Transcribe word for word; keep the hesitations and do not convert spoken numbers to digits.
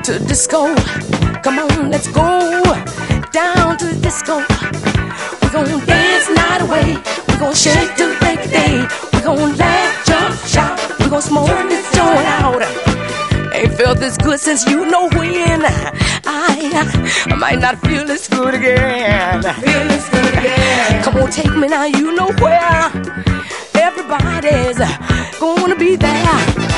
to the disco. Come on, let's go down to the disco. We're gonna dance night away. We're gonna shake till the break of day. We're gonna laugh, jump, shout. We're gonna smoke this joint out. Ain't felt this good since you know when. I, I might not feel this good again. Feel this good again. Come on, take me now, you know where. Everybody's gonna be there.